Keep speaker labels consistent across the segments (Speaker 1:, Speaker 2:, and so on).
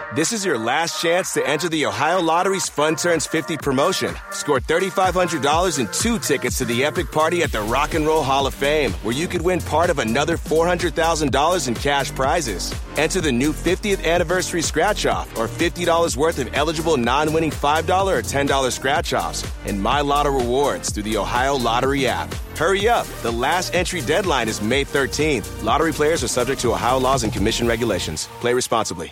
Speaker 1: This is your last chance to enter the Ohio Lottery's Fun Turns 50 promotion. Score $3,500 and 2 tickets to the epic party at the Rock and Roll Hall of Fame, where you could win part of another $400,000 in cash prizes. Enter the new 50th anniversary scratch-off or $50 worth of eligible non-winning $5 or $10 scratch-offs and My Lotto rewards through the Ohio Lottery app. Hurry up. The last entry deadline is May 13th. Lottery players are subject to Ohio laws and commission regulations. Play responsibly.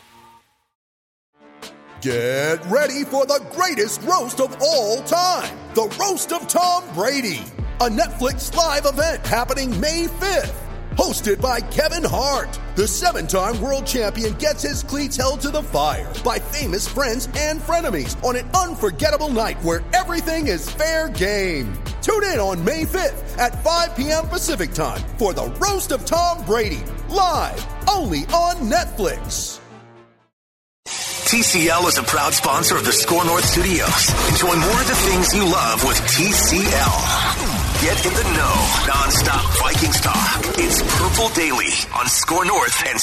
Speaker 2: Get ready for the greatest roast of all time, the Roast of Tom Brady, a Netflix live event happening May 5th. Hosted by Kevin Hart, the 7-time world champion gets his cleats held to the fire by famous friends and frenemies on an unforgettable night where everything is fair game. Tune in on May 5th at 5 p.m. Pacific time for the Roast of Tom Brady, live only on Netflix.
Speaker 3: TCL is a proud sponsor of the Score North Studios. Enjoy more of the things you love with TCL. Get in the know, non-stop Vikings talk. It's Purple Daily on Score North and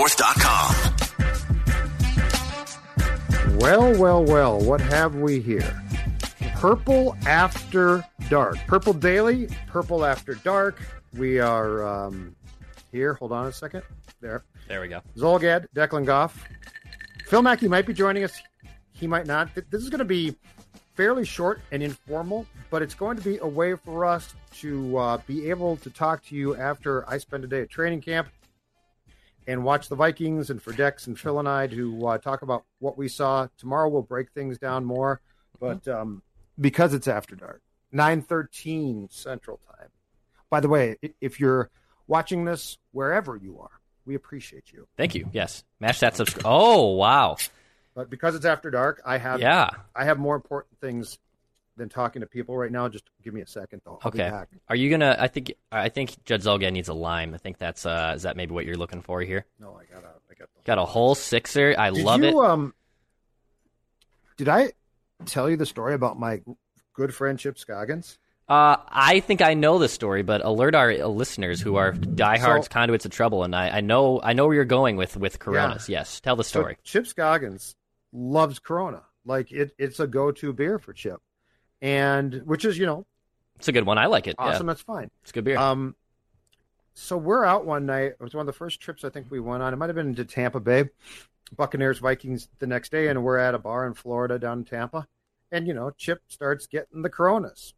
Speaker 3: ScoreNorth.com.
Speaker 4: Well, what have we here? Purple After Dark. Purple Daily, Purple After Dark. We are here. Hold on a second. There
Speaker 5: we go.
Speaker 4: Zulgad, Declan Goff. Phil Mackey might be joining us. He might not. This is going to be fairly short and informal, but it's going to be a way for us to be able to talk to you after I spend a day at training camp and watch the Vikings, and for Dex and Phil and I to talk about what we saw. Tomorrow we'll break things down more, but because it's after dark, 9:13 Central Time. By the way, if you're watching this wherever you are, we appreciate you.
Speaker 5: Thank you. Yes. Mash that subscribe. Oh, wow.
Speaker 4: But because it's after dark, I have more important things than talking to people right now. Just give me a second, though. I'll be back. Are you
Speaker 5: gonna? I think Judd Zulgad needs a lime. I think that's is that maybe what you're looking for here?
Speaker 4: No, I
Speaker 5: got a whole sixer. I love it.
Speaker 4: Did I tell you the story about my good friend Chip Scoggins?
Speaker 5: I think I know the story, but alert our listeners who are diehards, conduits of trouble, and I know where you're going with Coronas. Yeah. Yes, tell the story.
Speaker 4: So Chip Scoggins loves Corona. Like it's a go-to beer for Chip, and which is
Speaker 5: it's a good one. I like it.
Speaker 4: Awesome,
Speaker 5: yeah.
Speaker 4: That's fine.
Speaker 5: It's a good beer.
Speaker 4: So we're out one night. It was one of the first trips I think we went on. It might have been to Tampa Bay, Buccaneers, Vikings the next day, and we're at a bar in Florida down in Tampa, and Chip starts getting the Coronas.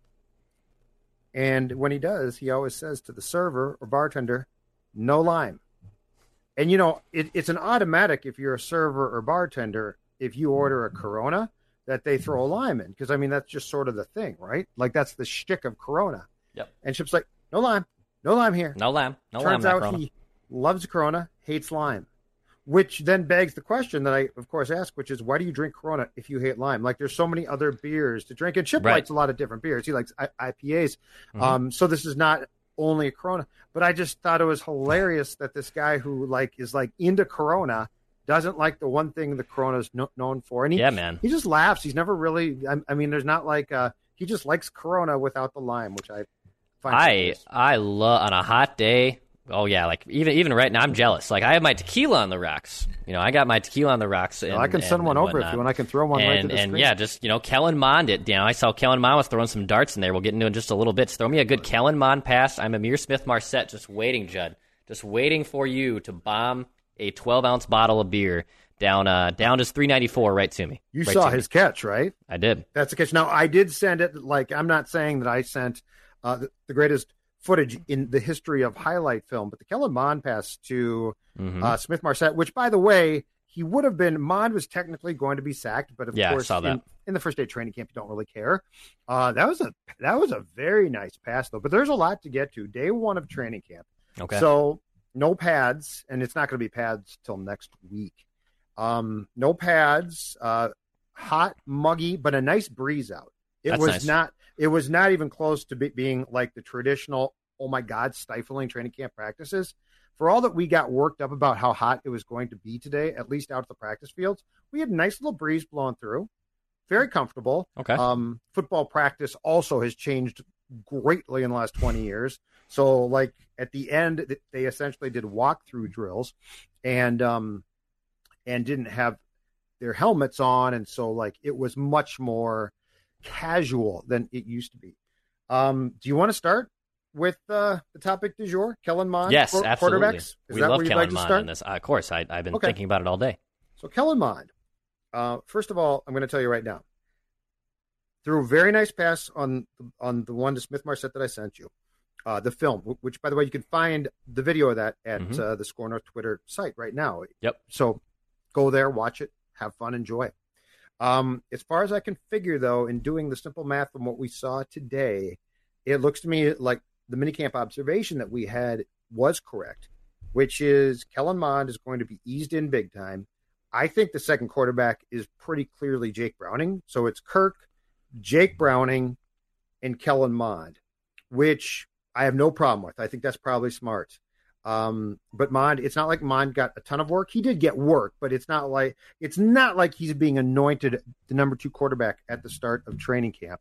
Speaker 4: And when he does, he always says to the server or bartender, no lime. And, it's an automatic if you're a server or bartender, if you order a Corona, that they throw a lime in. Because, that's just sort of the thing, right? Like, that's the shtick of Corona.
Speaker 5: Yep.
Speaker 4: And Chip's like, no lime here.
Speaker 5: No lime.
Speaker 4: Turns out he loves Corona, hates lime. Which then begs the question that I, of course, ask, which is, why do you drink Corona if you hate lime? Like, there's so many other beers to drink. And Chip likes a lot of different beers. He likes IPAs. Mm-hmm. So this is not only a Corona. But I just thought it was hilarious that this guy who, is into Corona doesn't like the one thing the Corona's known for. And he just laughs. He's never really – there's not he just likes Corona without the lime, which I find
Speaker 5: I love – on a hot day – oh, yeah, even right now, I'm jealous. I have my tequila on the rocks. I got my tequila on the rocks.
Speaker 4: I can send one over if you want. I can throw one right to the screen.
Speaker 5: Yeah, just, Kellen Mond it. I saw Kellen Mond was throwing some darts in there. We'll get into it in just a little bit. So throw me a good Kellen Mond pass. I'm Amir Smith-Marset, just waiting, Judd. Just waiting for you to bomb a 12-ounce bottle of beer down just $3.94 right to me.
Speaker 4: You saw his catch, right?
Speaker 5: I did.
Speaker 4: That's the catch. Now, I did send it, I'm not saying that I sent the greatest footage in the history of highlight film, but the Kellen Mond pass to Smith-Marset, which, by the way, he would have been. Mond was technically going to be sacked, but of course,
Speaker 5: I saw that.
Speaker 4: In the first day of training camp, you don't really care. That was a very nice pass, though. But there's a lot to get to. Day one of training camp.
Speaker 5: Okay.
Speaker 4: So no pads, and it's not going to be pads till next week. No pads. Hot, muggy, but a nice breeze out. That's nice. It was not even close to being like the traditional, oh my God, stifling training camp practices. For all that we got worked up about how hot it was going to be today, at least out at the practice fields, we had a nice little breeze blowing through. Very comfortable.
Speaker 5: Okay.
Speaker 4: Football practice also has changed greatly in the last 20 years. So at the end, they essentially did walkthrough drills and didn't have their helmets on, and so like it was much more casual than it used to be. Do you want to start with the topic du jour, Kellen Mond?
Speaker 5: Yes, absolutely.
Speaker 4: Quarterbacks?
Speaker 5: We love Kellen Mond on this. Of course, I've been thinking about it all day.
Speaker 4: So Kellen Mond, first of all, I'm going to tell you right now, threw a very nice pass on the one to Smith Marset that I sent you, the film, which, by the way, you can find the video of that at the Score North Twitter site right now.
Speaker 5: Yep.
Speaker 4: So go there, watch it, have fun, enjoy. As far as I can figure, though, in doing the simple math from what we saw today, it looks to me like the minicamp observation that we had was correct, which is Kellen Mond is going to be eased in big time. I think the second quarterback is pretty clearly Jake Browning. So it's Kirk, Jake Browning, and Kellen Mond, which I have no problem with. I think that's probably smart. But Mond, it's not like Mond got a ton of work. He did get work, but it's not like he's being anointed the number 2 quarterback at the start of training camp.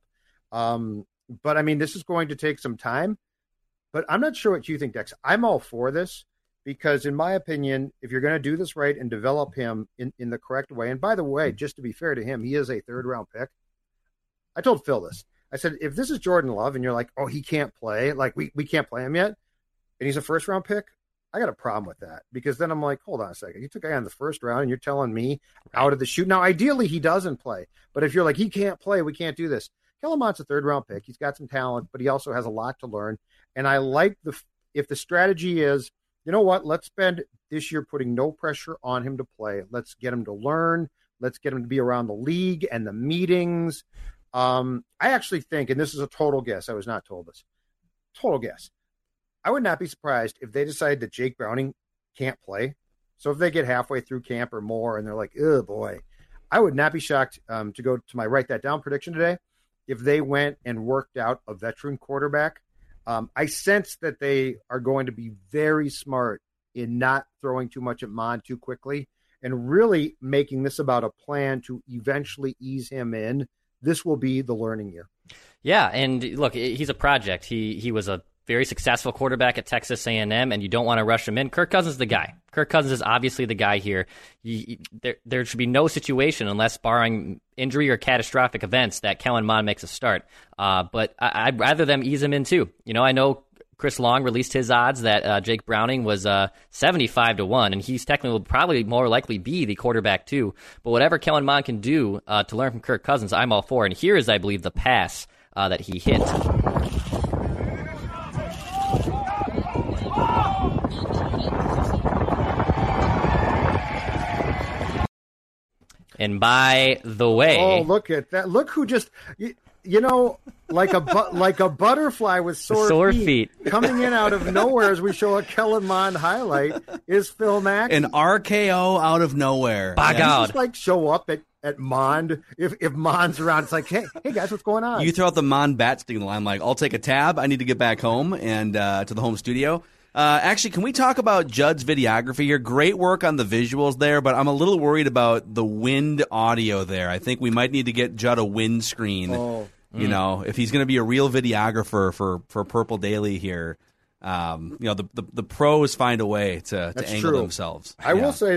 Speaker 4: But I mean, this is going to take some time, but I'm not sure what you think, Dex. I'm all for this because in my opinion, if you're going to do this right and develop him in the correct way, and by the way, just to be fair to him, he is a 3rd round pick. I told Phil this. I said, if this is Jordan Love and you're like, oh, he can't play, like we can't play him yet, and he's a 1st round pick, I got a problem with that because then I'm like, hold on a second. You took a guy in the 1st round and you're telling me out of the chute. Now, ideally, he doesn't play. But if you're like, he can't play, we can't do this. Kellen Mond's a 3rd round pick. He's got some talent, but he also has a lot to learn. And I like if the strategy is, you know what, let's spend this year putting no pressure on him to play. Let's get him to learn. Let's get him to be around the league and the meetings. I actually think, and this is a total guess, I was not told this, total guess. I would not be surprised if they decide that Jake Browning can't play. So if they get halfway through camp or more and they're like, oh boy, I would not be shocked to go to my write that down prediction today if they went and worked out a veteran quarterback. I sense that they are going to be very smart in not throwing too much at Mond too quickly and really making this about a plan to eventually ease him in. This will be the learning year.
Speaker 5: Yeah, and look, he's a project. He was a very successful quarterback at Texas A&M, and you don't want to rush him in. Kirk Cousins is the guy. Kirk Cousins is obviously the guy here. There should be no situation, unless barring injury or catastrophic events, that Kellen Mond makes a start. But I'd rather them ease him in too. You know, I know Chris Long released his odds that Jake Browning was 75-1, and he's technically will probably more likely be the quarterback too. But whatever Kellen Mond can do to learn from Kirk Cousins, I'm all for. And here is, I believe, the pass that he hit. And by the way,
Speaker 4: oh, look at that! Look who just, you know, like a butterfly with sore feet coming in out of nowhere as we show a Kellen Mond highlight is Phil Mackey.
Speaker 6: An RKO out of nowhere.
Speaker 5: By God.
Speaker 4: Just like show up at Mond if Mond's around. It's like, hey guys, what's going on?
Speaker 6: You throw out the Mond bat signal. I'm like, I'll take a tab. I need to get back home and to the home studio. Actually, can we talk about Judd's videography here? Great work on the visuals there, but I'm a little worried about the wind audio there. I think we might need to get Judd a windscreen. You know, if he's going to be a real videographer for Purple Daily here. You know, the pros find a way to angle themselves.
Speaker 4: I will say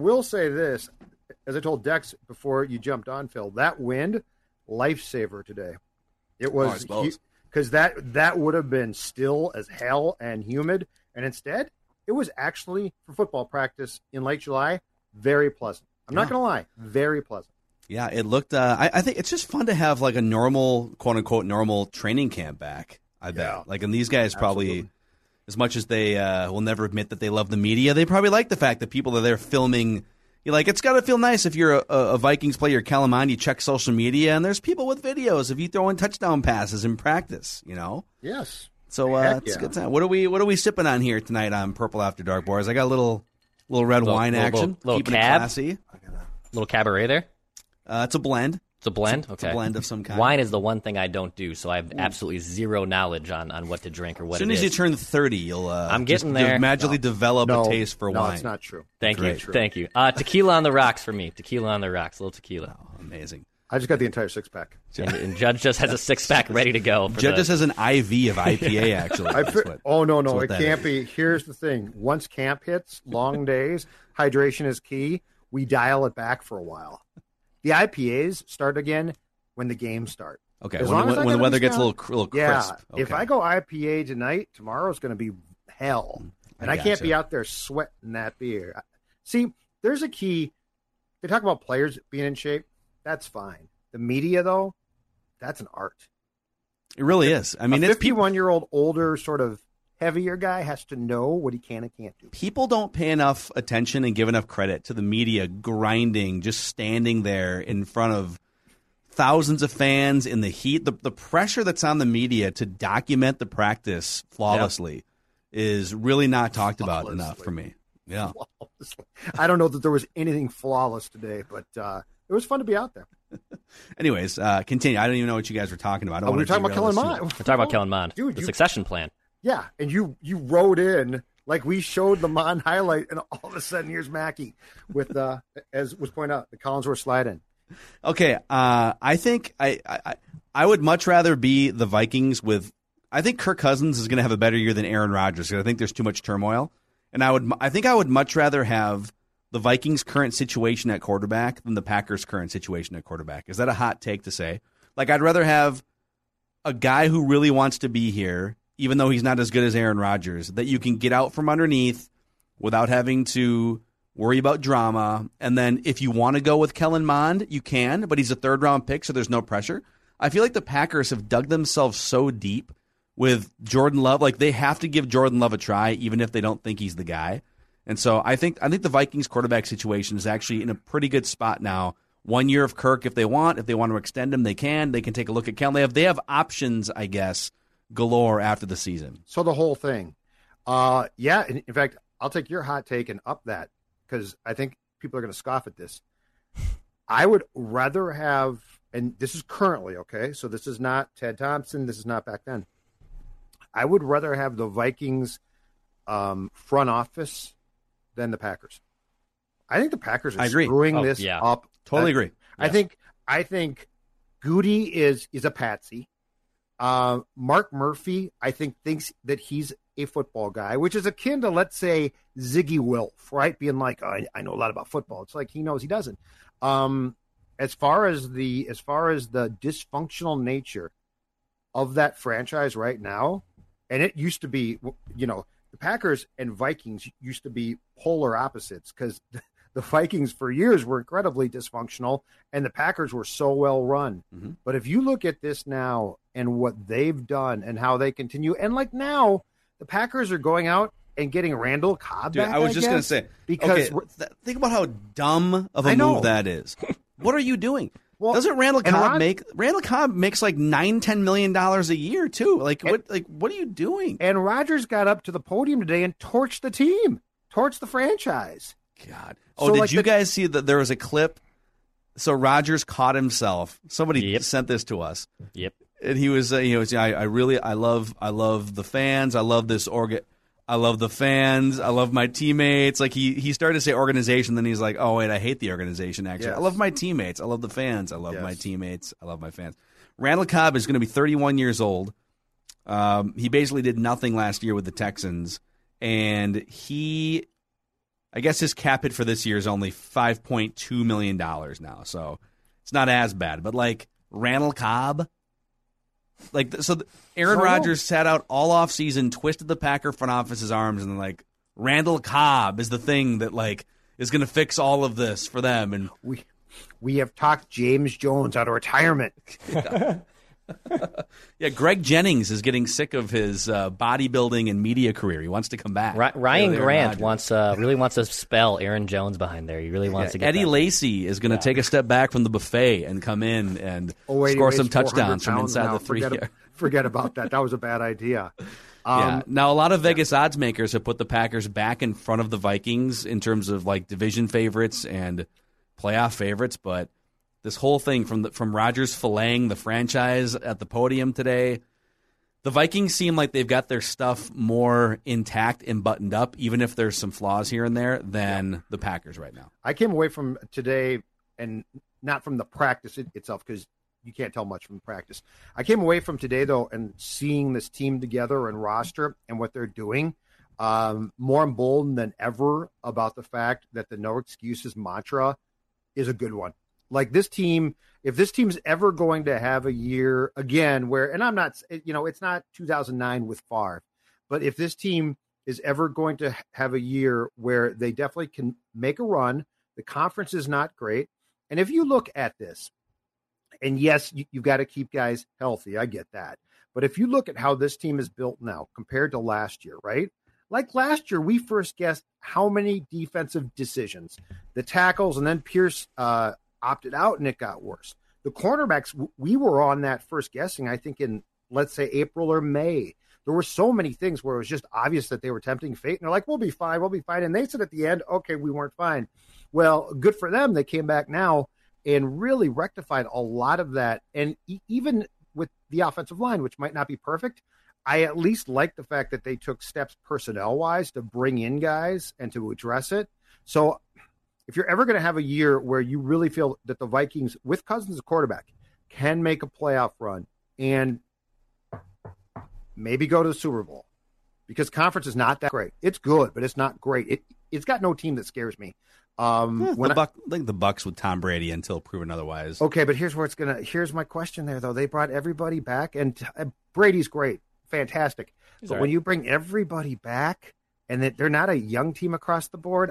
Speaker 4: this, as I told Dex before you jumped on, Phil, that wind, lifesaver today. It was because that would have been still as hell and humid. And instead, it was actually, for football practice in late July, very pleasant. I'm not going to lie, very pleasant.
Speaker 6: Yeah, it looked I think it's just fun to have like a normal, quote-unquote, normal training camp back, I bet. Yeah. Like, and these guys probably, as much as they will never admit that they love the media, they probably like the fact that people are there filming. You're like, it's got to feel nice if you're a Vikings player, Kellen Mond, you check social media, and there's people with videos of you throwing touchdown passes in practice, you know?
Speaker 4: Yes.
Speaker 6: So it's a good time. What are we sipping on here tonight on Purple After Dark, boys? I got a little red wine action.
Speaker 5: Little
Speaker 6: keeping
Speaker 5: cab.
Speaker 6: it classy.
Speaker 5: Little cabaret there?
Speaker 6: It's a blend.
Speaker 5: It's a blend?
Speaker 6: It's a blend of some kind.
Speaker 5: Wine is the one thing I don't do, so I have absolutely zero knowledge on what to drink or what it is.
Speaker 6: As soon as you turn 30, you'll
Speaker 5: I'm getting there.
Speaker 6: magically develop a taste for wine.
Speaker 4: No, it's not true.
Speaker 5: Thank you. Tequila on the rocks for me. Tequila on the rocks. A little tequila.
Speaker 6: Oh, amazing.
Speaker 4: I just got the entire 6-pack.
Speaker 5: And Judge just has a 6-pack ready to go.
Speaker 6: Judge just has an IV of IPA, actually.
Speaker 4: No. It can't be. Here's the thing. Once camp hits, long days, hydration is key. We dial it back for a while. The IPAs start again when the games start.
Speaker 6: Okay,
Speaker 4: As
Speaker 6: when
Speaker 4: long as I
Speaker 6: the
Speaker 4: gotta
Speaker 6: weather
Speaker 4: be
Speaker 6: gets a
Speaker 4: down-
Speaker 6: little
Speaker 4: Yeah,
Speaker 6: crisp. Okay.
Speaker 4: if I go IPA tonight, tomorrow's going to be hell. And I can't
Speaker 6: gotcha.
Speaker 4: be out there sweating that beer. See, there's a key. They talk about players being in shape. That's fine. The media, though, that's an art.
Speaker 6: It really is. I mean,
Speaker 4: a
Speaker 6: it's people
Speaker 4: 51-year-old, older, sort of heavier guy has to know what he can and can't do.
Speaker 6: people don't pay enough attention and give enough credit to the media grinding, just standing there in front of thousands of fans in the heat. The pressure that's on the media to document the practice flawlessly is really not talked about enough for me. Yeah.
Speaker 4: I don't know that there was anything flawless today, but it was fun to be out there.
Speaker 6: Anyways, continue. I don't even know what you guys were talking about. I don't
Speaker 4: We were
Speaker 6: wanna
Speaker 4: talking about
Speaker 6: derail
Speaker 4: Kellen
Speaker 6: this.
Speaker 4: Mond.
Speaker 5: We're talking about Kellen Mond,
Speaker 4: Dude,
Speaker 5: the
Speaker 4: you-
Speaker 5: succession plan.
Speaker 4: Yeah, and you wrote in like we showed the Mond highlight, and all of a sudden here's Mackey with as was pointed out, the Collinsworth slide in.
Speaker 6: Okay, I think I would much rather be the Vikings with. I think Kirk Cousins is going to have a better year than Aaron Rodgers because I think there's too much turmoil, and I think I would much rather have the Vikings' current situation at quarterback than the Packers' current situation at quarterback. Is that a hot take to say? Like, I'd rather have a guy who really wants to be here, even though he's not as good as Aaron Rodgers, that you can get out from underneath without having to worry about drama. And then if you want to go with Kellen Mond, you can, but he's a third-round pick, so there's no pressure. I feel like the Packers have dug themselves so deep with Jordan Love. Like, they have to give Jordan Love a try, even if they don't think he's the guy. And so I think the Vikings quarterback situation is actually in a pretty good spot now. 1 year of Kirk if they want. If they want to extend him, they can. They can take a look at Kellen. They have options, I guess, galore after the season.
Speaker 4: So the whole thing. Yeah, in fact, I'll take your hot take and up that because I think people are going to scoff at this. I would rather have, and this is currently, okay, so this is not Ted Thompson, this is not back then. I would rather have the Vikings front office than the Packers. I think the Packers are
Speaker 6: I agree.
Speaker 4: screwing this
Speaker 5: yeah.
Speaker 4: up.
Speaker 6: Totally agree.
Speaker 4: I think Goody is a patsy. Mark Murphy, I think, thinks that he's a football guy, which is akin to, let's say, Ziggy Wilf, right? Being like, oh, I know a lot about football. It's like he knows he doesn't. As far as the dysfunctional nature of that franchise right now, and it used to be, the Packers and Vikings used to be polar opposites because the Vikings for years were incredibly dysfunctional and the Packers were so well run.
Speaker 6: Mm-hmm.
Speaker 4: But if you look at this now and what they've done and how they continue, and like now the Packers are going out and getting Randall Cobb
Speaker 6: Dude,
Speaker 4: back,
Speaker 6: I was just going to say,
Speaker 4: because
Speaker 6: think about how dumb of a move that is. What are you doing?
Speaker 4: Well,
Speaker 6: Doesn't Randall
Speaker 4: and
Speaker 6: Cobb Randall Cobb makes like $9-10 million a year too. What are you doing?
Speaker 4: And Rodgers got up to the podium today and torched the team, torched the franchise.
Speaker 6: God.
Speaker 4: So,
Speaker 6: Oh, did
Speaker 4: like
Speaker 6: you guys see that there was a clip? So Rodgers caught himself. Somebody sent this to us.
Speaker 5: Yep.
Speaker 6: And he was, I love the fans. I love this I love the fans. I love my teammates. Like he started to say organization, then he's like, oh wait, I hate the organization. Actually,
Speaker 4: Yes.
Speaker 6: I love my teammates. I love the fans. I love
Speaker 4: Yes.
Speaker 6: my teammates. I love my fans. Randall Cobb is going to be 31 years old. He basically did nothing last year with the Texans, and I guess his cap hit for this year is only $5.2 million now. So it's not as bad. But like Randall Cobb. Aaron Rodgers sat out all offseason, twisted the Packer front office's arms, and like Randall Cobb is the thing that like is going to fix all of this for them. And
Speaker 4: We have talked James Jones out of retirement.
Speaker 6: yeah, Greg Jennings is getting sick of his bodybuilding and media career. He wants to come back.
Speaker 5: Ryan
Speaker 6: Aaron
Speaker 5: Grant
Speaker 6: Rodgers.
Speaker 5: really wants to spell Aaron Jones behind there. He really wants to get
Speaker 6: Eddie
Speaker 5: that.
Speaker 6: Lacy is going to take a step back from the buffet and come in and
Speaker 4: He
Speaker 6: score
Speaker 4: weighs
Speaker 6: some
Speaker 4: 400
Speaker 6: touchdowns from
Speaker 4: pounds
Speaker 6: inside
Speaker 4: now.
Speaker 6: the 3 yard.
Speaker 4: Forget about that. That was a bad idea.
Speaker 6: Yeah. Now, a lot of Vegas odds makers have put the Packers back in front of the Vikings in terms of like division favorites and playoff favorites, but this whole thing from Rodgers filleting the franchise at the podium today, the Vikings seem like they've got their stuff more intact and buttoned up, even if there's some flaws here and there, than the Packers right now.
Speaker 4: I came away from today, and not from the practice itself, because you can't tell much from practice. I came away from today, though, and seeing this team together and roster and what they're doing, more emboldened than ever about the fact that the no excuses mantra is a good one. Like this team, if this team's ever going to have a year again where, and I'm not, it's not 2009 with Favre, but if this team is ever going to have a year where they definitely can make a run, the conference is not great. And if you look at this, and yes, you've got to keep guys healthy. I get that. But if you look at how this team is built now compared to last year, right? Like last year, we first guessed how many defensive decisions, the tackles, and then Pierce opted out and it got worse. The cornerbacks, we were on that first guessing, I think in, let's say, April or May. There were so many things where it was just obvious that they were tempting fate. And they're like, we'll be fine. And they said at the end, okay, we weren't fine. Well, good for them. They came back now and really rectified a lot of that. And even with the offensive line, which might not be perfect, I at least like the fact that they took steps personnel-wise to bring in guys and to address it. So if you're ever going to have a year where you really feel that the Vikings, with Cousins as quarterback, can make a playoff run and maybe go to the Super Bowl, because conference is not that great. It's good, but it's not great. It's got no team that scares me.
Speaker 6: I think the Bucs with Tom Brady until proven otherwise.
Speaker 4: Okay, but here's my question there, though. They brought everybody back, and Brady's great, fantastic. But when you bring everybody back and that they're not a young team across the board,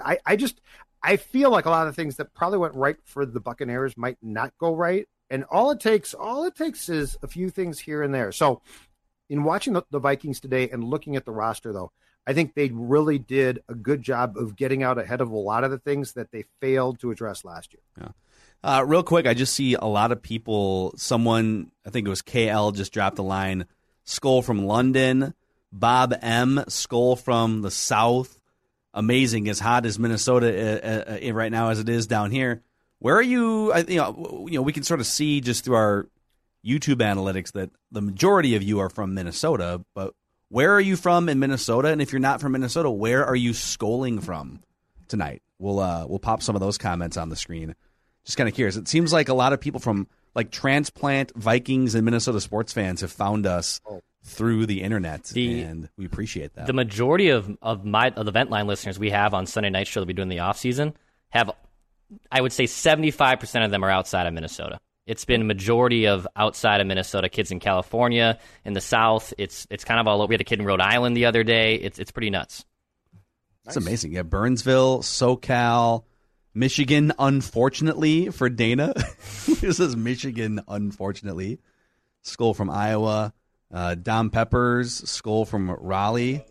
Speaker 4: I feel like a lot of things that probably went right for the Buccaneers might not go right. And all it takes is a few things here and there. So in watching the Vikings today and looking at the roster, though, I think they really did a good job of getting out ahead of a lot of the things that they failed to address last year.
Speaker 6: Yeah. Real quick, I just see a lot of people, I think it was KL, just dropped the line, Skull from London, Bob M, Skull from the South. Amazing, as hot as Minnesota right now as it is down here. Where are you? We can sort of see just through our YouTube analytics that the majority of you are from Minnesota, but where are you from in Minnesota? And if you're not from Minnesota, where are you scoling from tonight? We'll pop some of those comments on the screen. Just kind of curious. It seems like a lot of people from like transplant Vikings and Minnesota sports fans have found us through the internet, and we appreciate that.
Speaker 5: The majority of the Ventline listeners we have on Sunday Night Show that we do in the off season have, I would say, 75% of them are outside of Minnesota. It's been a majority of outside of Minnesota kids in California, in the South. It's kind of all over. We had a kid in Rhode Island the other day. It's pretty nuts.
Speaker 6: That's amazing. Yeah, Burnsville, SoCal, Michigan, unfortunately for Dana. This is Michigan, unfortunately. Skull from Iowa. Dom Peppers, Skull from Raleigh.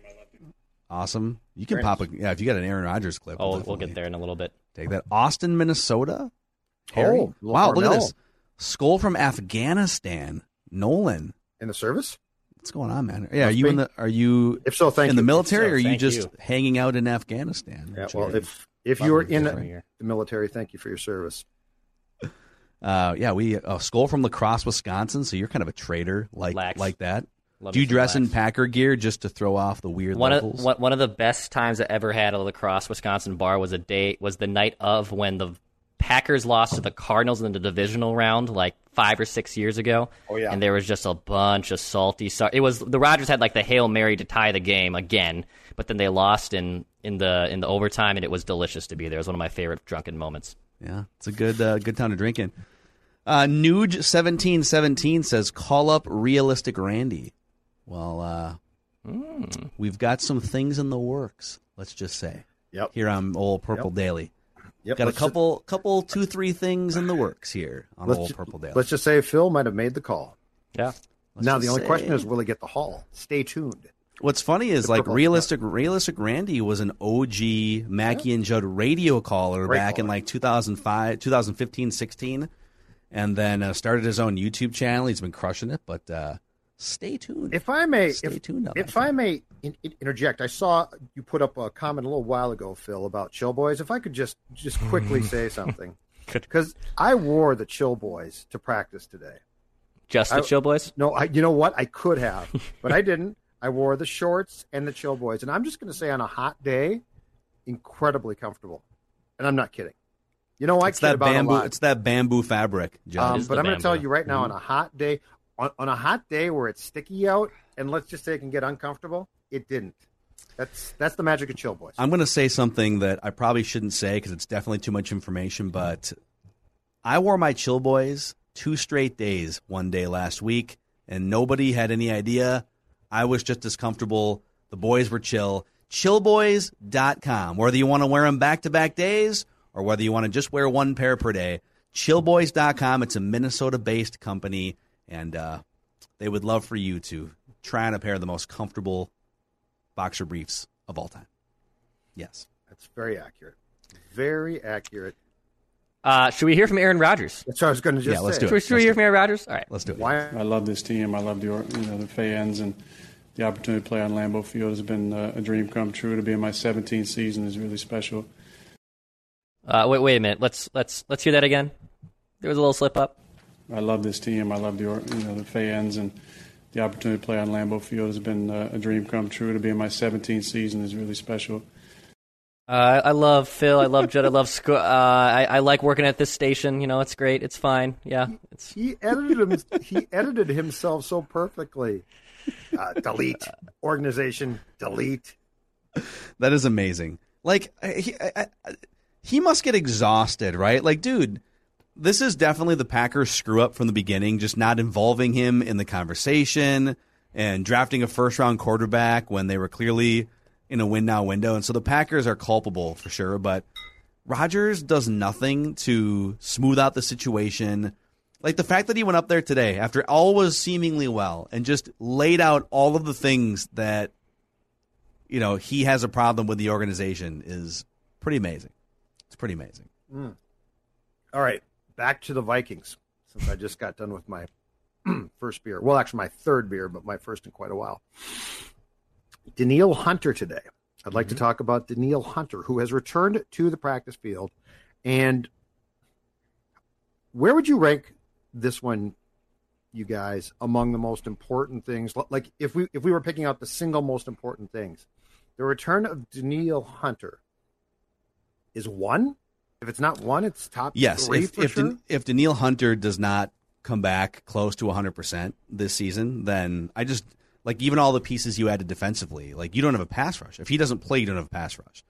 Speaker 6: Awesome. You can pop if you got an Aaron Rodgers clip.
Speaker 5: We'll get there in a little bit.
Speaker 6: Take that. Austin, Minnesota. Harry. Wow, look at this. Skull from Afghanistan. Nolan.
Speaker 4: In the service?
Speaker 6: What's going on, man? Yeah, are you
Speaker 4: if so, thank
Speaker 6: in
Speaker 4: you.
Speaker 6: the military,
Speaker 4: so,
Speaker 6: or are you just hanging out in Afghanistan?
Speaker 4: Yeah, well, if you're in the military, thank you for your service.
Speaker 6: We Skull from La Crosse, Wisconsin. So you're kind of a traitor like that.
Speaker 5: Love
Speaker 6: Do you dress in Packer gear just to throw off the weird locals?
Speaker 5: One of the best times I ever had at a La Crosse, Wisconsin bar was the night of when the Packers lost to the Cardinals in the divisional round like 5 or 6 years ago.
Speaker 4: Oh yeah,
Speaker 5: and there was just a bunch of salty. It was the Rodgers had like the Hail Mary to tie the game again, but then they lost in the overtime, and it was delicious to be there. It was one of my favorite drunken moments.
Speaker 6: Yeah, it's a good time to drink in. Nuge1717 says, call up Realistic Randy. Well, we've got some things in the works, let's just say.
Speaker 4: Yep.
Speaker 6: Here on Old Purple Daily.
Speaker 4: Yep.
Speaker 6: Got a couple 2-3 things in the works here on Old Purple Daily.
Speaker 4: Let's just say Phil might have made the call.
Speaker 5: Yeah.
Speaker 4: Now the only question is, will he get the haul? Stay tuned.
Speaker 6: What's funny is like Realistic Randy was an OG Mackie and Judd radio caller back in like 2005, 2015, 16, and then started his own YouTube channel. He's been crushing it, but stay tuned.
Speaker 4: If I may interject, I saw you put up a comment a little while ago, Phil, about Chill Boys. If I could just quickly say something, because I wore the Chill Boys to practice today.
Speaker 5: Just the Chill Boys?
Speaker 4: No, you know what? I could have, but I didn't. I wore the shorts and the Chill Boys, and I'm just going to say on a hot day, incredibly comfortable. And I'm not kidding. You know, I kid about
Speaker 6: bamboo.
Speaker 4: a lot.
Speaker 6: It's that bamboo fabric, John.
Speaker 4: But I'm going to tell you right now, on a hot day, on a hot day where it's sticky out, and let's just say it can get uncomfortable, it didn't. That's the magic of Chill Boys.
Speaker 6: I'm going to say something that I probably shouldn't say because it's definitely too much information, but I wore my Chill Boys 2 straight days one day last week, and nobody had any idea. I was just as comfortable. The boys were chill. Chillboys.com. Whether you want to wear them back-to-back days or whether you want to just wear one pair per day, chillboys.com. It's a Minnesota-based company, and they would love for you to try on a pair of the most comfortable boxer briefs of all time. Yes.
Speaker 4: That's very accurate. Very accurate.
Speaker 5: Should we hear from Aaron Rodgers?
Speaker 4: That's what I was going to just say.
Speaker 6: Let's do it.
Speaker 5: Should we hear from Aaron Rodgers? All right.
Speaker 6: Let's do it.
Speaker 7: I love this team. I love the fans, and the opportunity to play on Lambeau Field has been a dream come true. To be in my 17th season is really special.
Speaker 5: Wait a minute. Let's hear that again. There was a little slip up.
Speaker 7: I love this team. I love the fans, and the opportunity to play on Lambeau Field has been a dream come true. To be in my 17th season is really special.
Speaker 5: I love Phil. I love Judd. I love I like working at this station. It's great. It's fine. Yeah.
Speaker 4: He edited himself so perfectly. Delete. Organization. Delete.
Speaker 6: That is amazing. Like, he must get exhausted, right? Like, dude, this is definitely the Packers' screw-up from the beginning, just not involving him in the conversation and drafting a first-round quarterback when they were clearly in a win-now window. And so the Packers are culpable for sure, but Rodgers does nothing to smooth out the situation. Like the fact that he went up there today after all was seemingly well and just laid out all of the things that, he has a problem with the organization is pretty amazing. It's pretty amazing.
Speaker 4: All right, back to the Vikings, since I just got done with my first beer. Well, actually my third beer, but my first in quite a while. Danielle Hunter today. I'd like to talk about Danielle Hunter, who has returned to the practice field. And where would you rank this one, you guys, among the most important things? Like if we were picking out the single most important things, the return of Danielle Hunter is one. If it's not one, it's top three for sure.
Speaker 6: If Danielle Hunter does not come back close to 100% this season, then I just – like, even all the pieces you added defensively, like, you don't have a pass rush. If he doesn't play, you don't have a pass rush.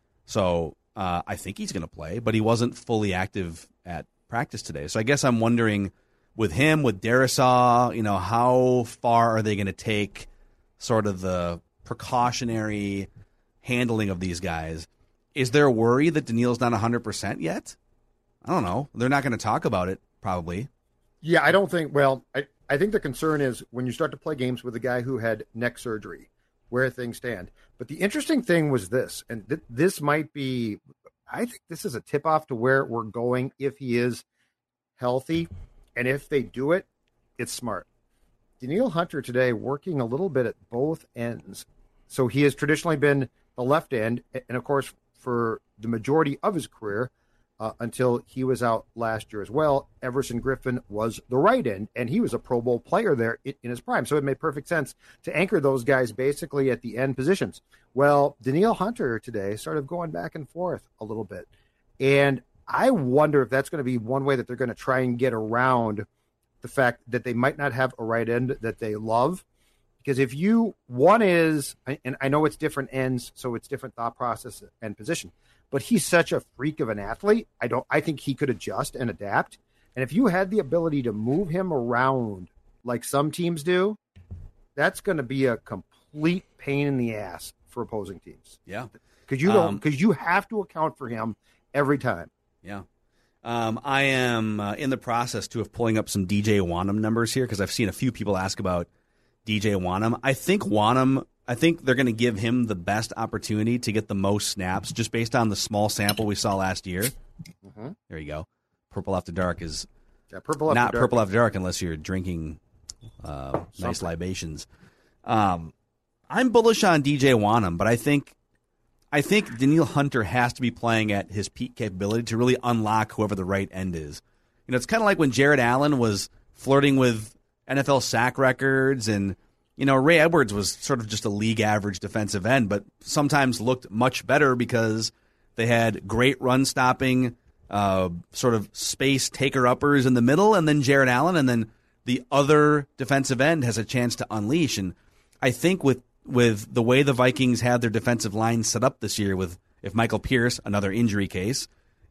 Speaker 6: So I think he's going to play, but he wasn't fully active at practice today. So I guess I'm wondering, with him, with Darisaw, how far are they going to take sort of the precautionary handling of these guys? Is there a worry that Danielle's not 100% yet? I don't know. They're not going to talk about it, probably.
Speaker 4: Yeah, I don't think – well, I think the concern is when you start to play games with a guy who had neck surgery, where things stand. But the interesting thing was this, and this might be – I think this is a tip-off to where we're going if he is healthy. And if they do it, it's smart. Danielle Hunter today working a little bit at both ends. So he has traditionally been the left end, and, of course, for the majority of his career – until he was out last year as well, Everson Griffin was the right end, and he was a Pro Bowl player there in his prime. So it made perfect sense to anchor those guys basically at the end positions. Well, Danielle Hunter today started going back and forth a little bit. And I wonder if that's going to be one way that they're going to try and get around the fact that they might not have a right end that they love. Because if one is, and I know it's different ends, so it's different thought process and position, but he's such a freak of an athlete. I think he could adjust and adapt. And if you had the ability to move him around like some teams do, that's going to be a complete pain in the ass for opposing teams.
Speaker 6: Yeah.
Speaker 4: Because you have to account for him every time.
Speaker 6: Yeah. I am in the process of pulling up some DJ Wonnum numbers here because I've seen a few people ask about DJ Wonnum. I think they're going to give him the best opportunity to get the most snaps just based on the small sample we saw last year. Mm-hmm. There you go. Purple After Dark is Purple After Dark unless you're drinking nice libations. I'm bullish on DJ Wonnum, but I think Danielle Hunter has to be playing at his peak capability to really unlock whoever the right end is. It's kind of like when Jared Allen was flirting with NFL sack records and Ray Edwards was sort of just a league average defensive end, but sometimes looked much better because they had great run stopping, sort of space taker uppers in the middle, and then Jared Allen, and then the other defensive end has a chance to unleash. And I think with the way the Vikings had their defensive line set up this year, with if Michael Pierce, another injury case,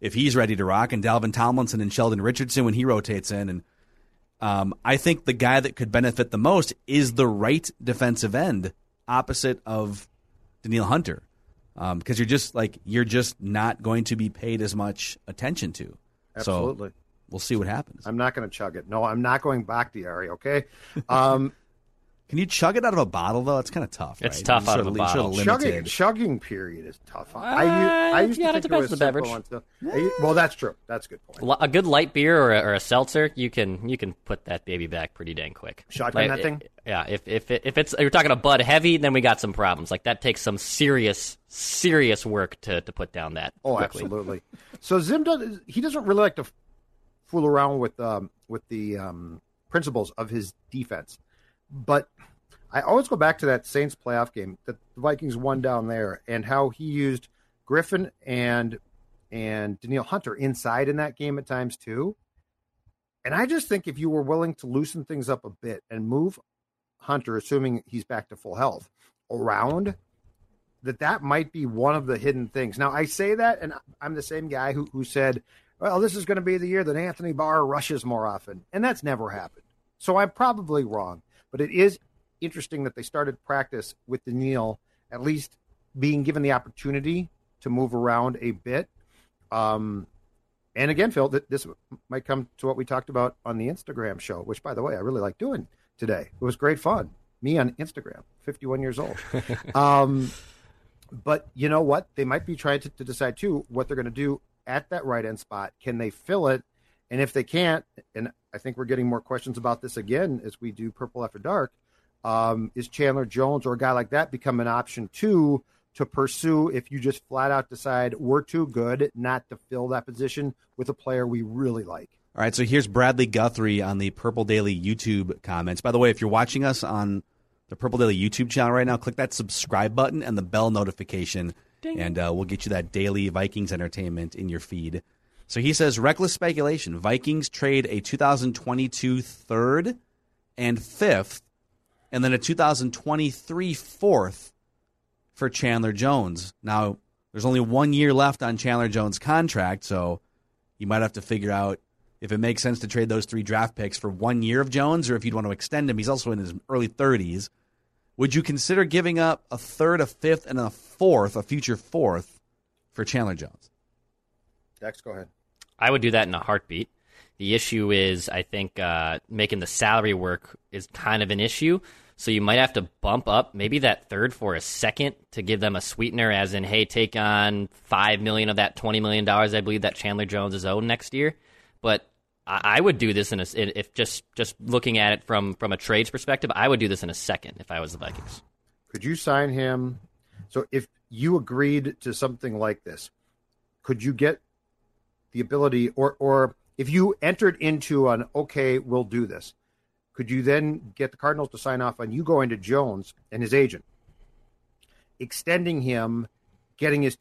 Speaker 6: if he's ready to rock, and Dalvin Tomlinson and Sheldon Richardson when he rotates in. And I think the guy that could benefit the most is the right defensive end opposite of Danielle Hunter, because you're just not going to be paid as much attention to.
Speaker 4: Absolutely.
Speaker 6: So we'll see what happens.
Speaker 4: I'm not going to chug it. No, I'm not going Bakhtiari, okay?
Speaker 6: Can you chug it out of a bottle, though? It's kind of tough,
Speaker 5: It's
Speaker 6: right?
Speaker 5: tough out of a
Speaker 6: Sort
Speaker 5: bottle.
Speaker 4: Chugging period is tough. I used to
Speaker 5: yeah,
Speaker 4: think
Speaker 5: it depends on the beverage.
Speaker 4: Well, that's true. That's a good point.
Speaker 5: A good light beer or a seltzer, you can put that baby back pretty dang quick.
Speaker 4: Shotgun that thing?
Speaker 5: Yeah, if it's you're talking a Bud Heavy, then we got some problems. Like that takes some serious work to put down that.
Speaker 4: Oh,
Speaker 5: quickly.
Speaker 4: absolutely. So Zim doesn't really like to fool around with the principles of his defense, but I always go back to that Saints playoff game that the Vikings won down there, and how he used Griffin and Danielle Hunter inside in that game at times too. And I just think if you were willing to loosen things up a bit and move Hunter, assuming he's back to full health, around, that might be one of the hidden things. Now, I say that, and I'm the same guy who said, well, this is going to be the year that Anthony Barr rushes more often. And that's never happened. So I'm probably wrong. But it is interesting that they started practice with Danielle at least being given the opportunity to move around a bit. And again, Phil, this might come to what we talked about on the Instagram show, which, by the way, I really like doing today. It was great fun. Me on Instagram, 51 years old. But you know what? They might be trying to decide, too, what they're going to do at that right end spot. Can they fill it? And if they can't, and I think we're getting more questions about this again as we do Purple After Dark, is Chandler Jones or a guy like that become an option, too, to pursue if you just flat out decide we're too good not to fill that position with a player we really like?
Speaker 6: All right, so here's Bradley Guthrie on the Purple Daily YouTube comments. By the way, if you're watching us on the Purple Daily YouTube channel right now, click that subscribe button and the bell notification, and we'll get you that daily Vikings entertainment in your feed. So he says, reckless speculation. Vikings trade a 2022 third and fifth, and then a 2023 fourth for Chandler Jones. Now, there's only 1 year left on Chandler Jones' contract, so you might have to figure out if it makes sense to trade those 3 draft picks for 1 year of Jones, or if you'd want to extend him. He's also in his early 30s. Would you consider giving up a third, a fifth, and a fourth, a future fourth, for Chandler Jones?
Speaker 4: Dex, go ahead.
Speaker 5: I would do that in a heartbeat. The issue is, I think, making the salary work is kind of an issue. So you might have to bump up maybe that third for a second to give them a sweetener, as in, hey, take on $5 million of that $20 million I believe that Chandler Jones is owed next year. But I would do this if just looking at it from a trades perspective, I would do this in a second if I was the Vikings.
Speaker 4: Could you sign him? So if you agreed to something like this, could you get the ability, or if you entered into an, okay, we'll do this, could you then get the Cardinals to sign off on you going to Jones and his agent, extending him, getting his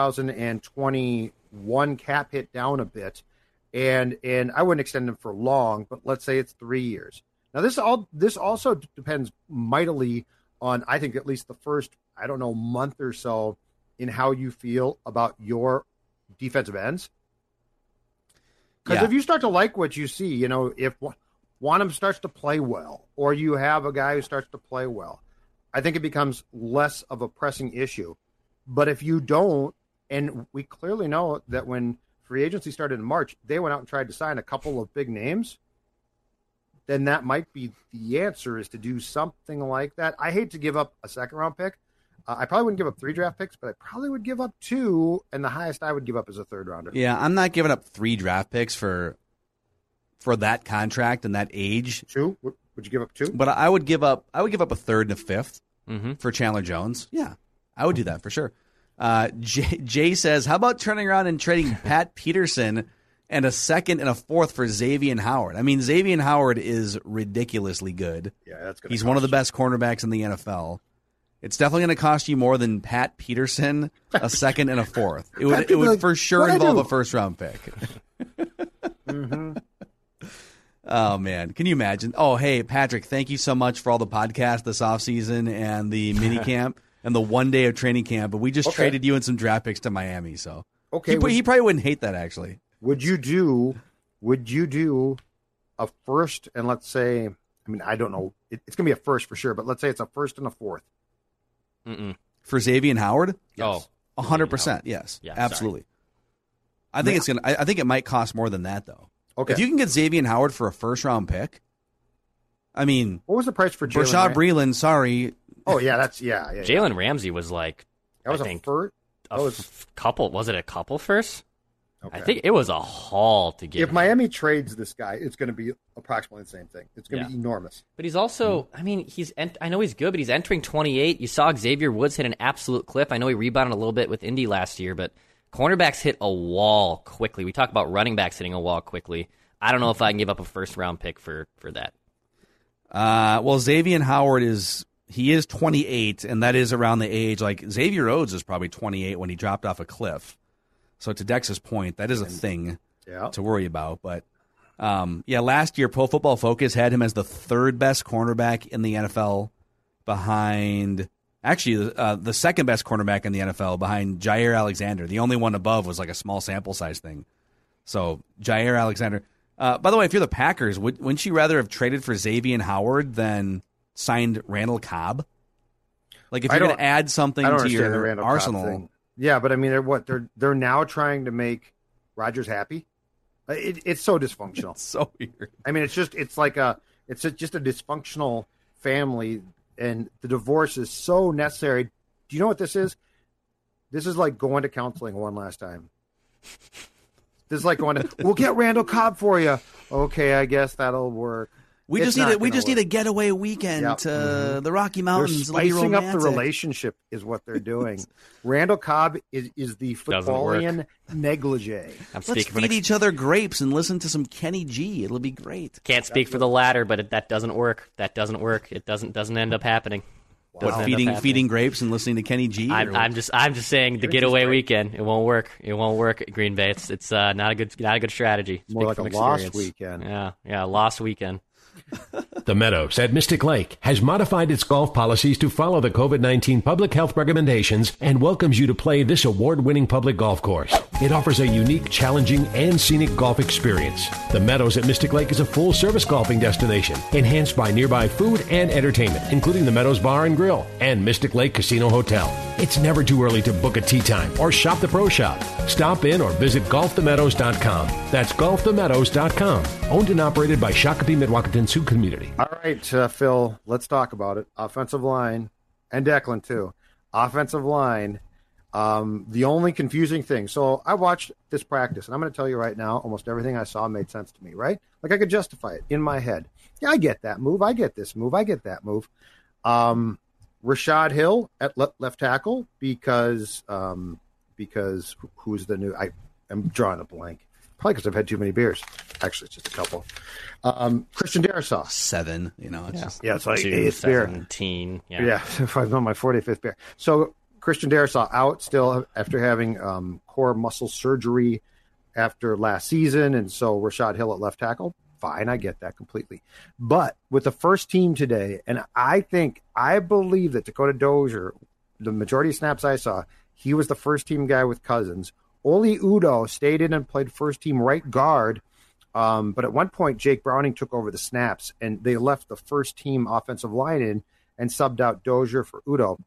Speaker 4: 2021 cap hit down a bit, and I wouldn't extend him for long, but let's say it's 3 years. Now this also depends mightily on, I think, at least the first, month or so in how you feel about your defensive ends. Because if you start to like what you see, if Wanham starts to play well, or you have a guy who starts to play well, I think it becomes less of a pressing issue. But if you don't, and we clearly know that when free agency started in March, they went out and tried to sign a couple of big names, then that might be the answer, is to do something like that. I hate to give up a second-round pick. I probably wouldn't give up 3 draft picks, but I probably would give up 2, and the highest I would give up is a third-rounder.
Speaker 6: Yeah, I'm not giving up 3 draft picks for that contract and that age.
Speaker 4: 2? Would you give up 2?
Speaker 6: But I would give up a third and a fifth for Chandler Jones. Yeah, I would do that for sure. Jay says, how about turning around and trading Pat Peterson and a second and a fourth for Xavier Howard? I mean, Xavier Howard is ridiculously good.
Speaker 4: Yeah, that's good.
Speaker 6: He's one of the best cornerbacks in the NFL. It's definitely going to cost you more than Pat Peterson, a second and a fourth. It would for sure involve a first-round pick. Oh, man. Can you imagine? Oh, hey, Patrick, thank you so much for all the podcasts this offseason and the mini camp and the 1 day of training camp. But we just traded you and some draft picks to Miami. So
Speaker 4: Okay,
Speaker 6: he probably wouldn't hate that, actually.
Speaker 4: Would you do a first and let's say, I mean, I don't know, it's going to be a first for sure, but let's say it's a first and a fourth.
Speaker 6: For Xavier Howard?
Speaker 5: Yes.
Speaker 6: 100%. Yes.
Speaker 5: Yeah,
Speaker 6: absolutely. I think I think it might cost more than that, though.
Speaker 4: Okay.
Speaker 6: If you can get Xavier Howard for a first-round pick, I mean,
Speaker 4: what was the price for Jalen?
Speaker 6: Rashad Breeland, sorry.
Speaker 4: Oh yeah, yeah.
Speaker 5: Jalen Ramsey was like,
Speaker 4: that was a first.
Speaker 5: Couple. Was it a couple first?
Speaker 4: Okay.
Speaker 5: I think it was a haul to get.
Speaker 4: If Miami trades this guy, it's going to be approximately the same thing. It's going to be enormous.
Speaker 5: But he's also, I mean, I know he's good, but he's entering 28. You saw Xavier Woods hit an absolute cliff. I know he rebounded a little bit with Indy last year, but cornerbacks hit a wall quickly. We talk about running backs hitting a wall quickly. I don't know if I can give up a first-round pick for that.
Speaker 6: Well, Xavier Howard is 28, and that is around the age. Like, Xavier Rhodes is probably 28 when he dropped off a cliff. So to Dex's point, that is a thing to worry about. But, last year, Pro Football Focus had him as the third best cornerback in the NFL behind – actually, the second best cornerback in the NFL behind Jair Alexander. The only one above was like a small sample size thing. So Jair Alexander – by the way, if you're the Packers, wouldn't you rather have traded for Xavier Howard than signed Randall Cobb? Like, if you're going to add something to your arsenal –
Speaker 4: yeah, but I mean, they're now trying to make Rodgers happy. It's so dysfunctional.
Speaker 6: It's so weird.
Speaker 4: I mean, it's just a dysfunctional family, and the divorce is so necessary. Do you know what this is? This is like going to counseling one last time. This is like going to, we'll get Randall Cobb for you. Okay, I guess that'll work.
Speaker 6: We just need a getaway weekend to the Rocky Mountains.
Speaker 4: They're spicing up the relationship is what they're doing. Randall Cobb is the footballian negligee.
Speaker 6: Let's feed each other grapes and listen to some Kenny G. It'll be great.
Speaker 5: Can't speak for the latter, but that doesn't work. That doesn't work. It doesn't end up happening.
Speaker 6: What, feeding grapes and listening to Kenny G?
Speaker 5: I'm just saying the getaway weekend. It won't work. It won't work at Green Bay. It's not a good strategy.
Speaker 4: More like a lost weekend.
Speaker 5: Yeah, lost weekend.
Speaker 8: The Meadows at Mystic Lake has modified its golf policies to follow the COVID-19 public health recommendations and welcomes you to play this award-winning public golf course. It offers a unique, challenging, and scenic golf experience. The Meadows at Mystic Lake is a full-service golfing destination, enhanced by nearby food and entertainment, including the Meadows Bar and Grill and Mystic Lake Casino Hotel. It's never too early to book a tee time or shop the pro shop. Stop in or visit golfthemeadows.com. That's golfthemeadows.com. Owned and operated by Shakopee Mdewakanton Sioux Community.
Speaker 4: All right, Phil, let's talk about it. Offensive line, and Declan too. Offensive line, the only confusing thing. So I watched this practice, and I'm going to tell you right now, almost everything I saw made sense to me, right? Like I could justify it in my head. Yeah, I get that move. I get this move. I get that move. Rashad Hill at left tackle because who's the new? I'm drawing a blank. Probably because I've had too many beers. Actually, it's just a couple. Christian Darrisaw.
Speaker 6: 7, It's
Speaker 4: just, it's like
Speaker 5: 17.
Speaker 4: Yeah, if I've known my 45th beer. So Christian Darrisaw out still after having core muscle surgery after last season, and so Rashad Hill at left tackle. Fine, I get that completely. But with the first team today, and I believe that Dakota Dozier, the majority of snaps I saw, he was the first team guy with Cousins. Oli Udoh stayed in and played first team right guard. But at one point, Jake Browning took over the snaps, and they left the first team offensive line in and subbed out Dozier for Udoh.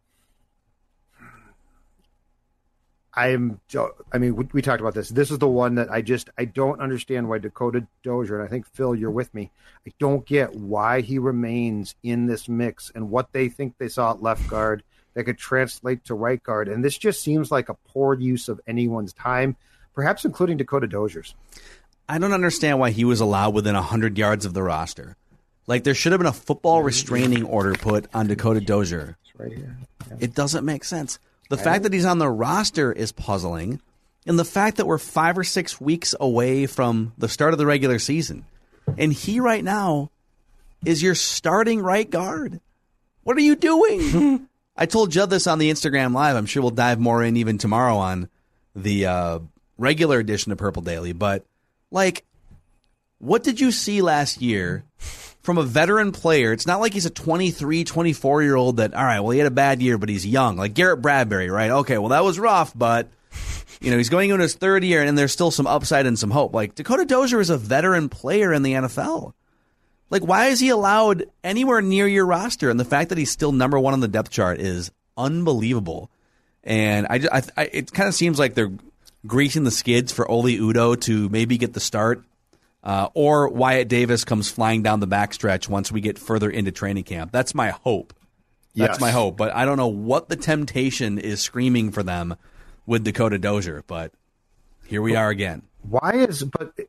Speaker 4: We talked about this. This is the one that I don't understand why Dakota Dozier, and I think, Phil, you're with me. I don't get why he remains in this mix and what they think they saw at left guard that could translate to right guard. And this just seems like a poor use of anyone's time, perhaps including Dakota Dozier's.
Speaker 6: I don't understand why he was allowed within 100 yards of the roster. Like, there should have been a football restraining order put on Dakota Dozier.
Speaker 4: It's right here. Yeah.
Speaker 6: It doesn't make sense. The fact that he's on the roster is puzzling, and the fact that we're 5 or 6 weeks away from the start of the regular season, and he right now is your starting right guard. What are you doing? I told Judd this on the Instagram Live. I'm sure we'll dive more in even tomorrow on the regular edition of Purple Daily. But, like, what did you see last year from a veteran player? It's not like he's a 23, 24-year-old that, all right, well, he had a bad year, but he's young. Like Garrett Bradbury, right? Okay, well, that was rough, but He's going into his third year, and there's still some upside and some hope. Like, Dakota Dozier is a veteran player in the NFL. Like, why is he allowed anywhere near your roster? And the fact that he's still number one on the depth chart is unbelievable. And it kind of seems like they're greasing the skids for Oli Udoh to maybe get the start, or Wyatt Davis comes flying down the backstretch once we get further into training camp. That's my hope. That's my hope. But I don't know what the temptation is screaming for them with Dakota Dozier. But here we are again.
Speaker 4: Why is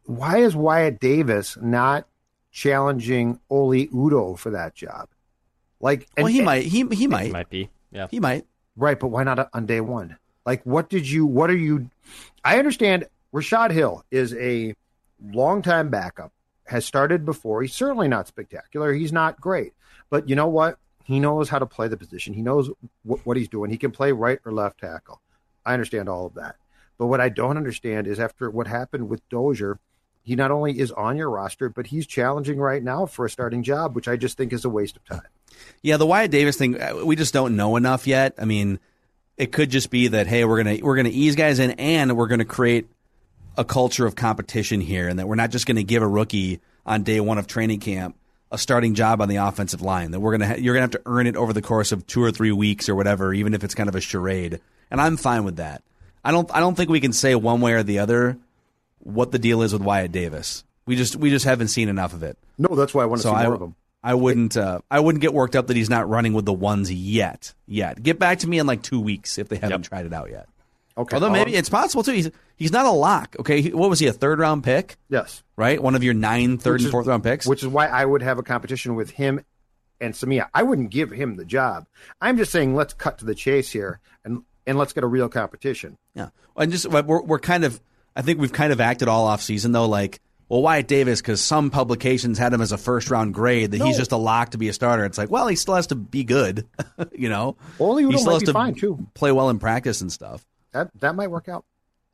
Speaker 4: Wyatt Davis not challenging Oli Udoh for that job? Like,
Speaker 6: he might. He
Speaker 5: might be. Yeah,
Speaker 6: he might.
Speaker 4: Right, but why not on day one? Like, what are you? I understand Rashad Hill is a longtime backup, has started before. He's certainly not spectacular. He's not great, but you know what? He knows how to play the position. He knows what he's doing. He can play right or left tackle. I understand all of that, but what I don't understand is after what happened with Dozier, he not only is on your roster, but he's challenging right now for a starting job, which I just think is a waste of time.
Speaker 6: Yeah, the Wyatt Davis thing, we just don't know enough yet. I mean, it could just be that, hey, we're gonna ease guys in, and we're gonna create a culture of competition here, and that we're not just gonna give a rookie on day one of training camp a starting job on the offensive line. That you're gonna have to earn it over the course of 2 or 3 weeks or whatever, even if it's kind of a charade. And I'm fine with that. I don't think we can say one way or the other what the deal is with Wyatt Davis. We just haven't seen enough of it.
Speaker 4: No, that's why I want to see more of him.
Speaker 6: I wouldn't get worked up that he's not running with the ones yet. Get back to me in like 2 weeks if they haven't tried it out yet.
Speaker 4: Okay.
Speaker 6: Although maybe it's possible too. He's not a lock. Okay. What was he, a 3rd round pick?
Speaker 4: Yes.
Speaker 6: Right? One of your 9 third and 4th round picks?
Speaker 4: Which is why I would have a competition with him and Samia. I wouldn't give him the job. I'm just saying let's cut to the chase here and let's get a real competition.
Speaker 6: Yeah. And just we're kind of, I think we've kind of acted all off season though, like, well, Wyatt Davis, because some publications had him as a 1st-round grade, that he's just a lock to be a starter. It's like, well, he still has to be good, you know?
Speaker 4: Oli Udoh
Speaker 6: he still
Speaker 4: might
Speaker 6: has
Speaker 4: be
Speaker 6: to
Speaker 4: fine, too.
Speaker 6: Play well in practice and stuff.
Speaker 4: That might work out.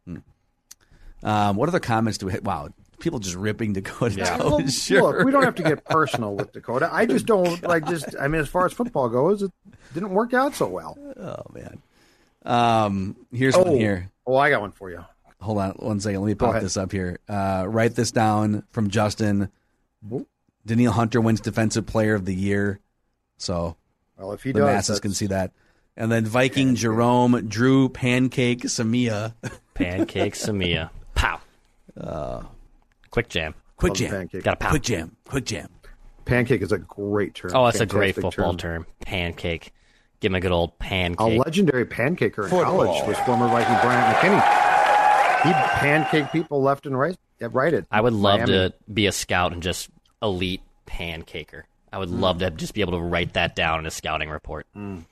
Speaker 6: What other comments do we have? Wow, people just ripping Dakota.
Speaker 4: Yeah. Well, look, we don't have to get personal with Dakota. I just don't, as far as football goes, it didn't work out so well.
Speaker 6: Oh, man. Here's one here.
Speaker 4: Oh, I got one for you.
Speaker 6: Hold on 1 second. Let me pop this up here. Write this down from Justin. Danielle Hunter wins Defensive Player of the Year. So
Speaker 4: if he
Speaker 6: the masses can see that. And then Viking Jerome drew Pancake Samia.
Speaker 5: Pancake Samia. Pow. Quick jam.
Speaker 6: Quick jam.
Speaker 4: Pancake.
Speaker 5: Got a pow.
Speaker 6: Quick jam. Quick jam.
Speaker 4: Pancake is a great term.
Speaker 5: Oh, that's a great football term. Pancake. Give him a good old pancake.
Speaker 4: A legendary pancaker in college was former Viking Bryant McKinney. He pancaked people left and right.
Speaker 5: I would love to be a scout and just elite pancaker. I would love to just be able to write that down in a scouting report.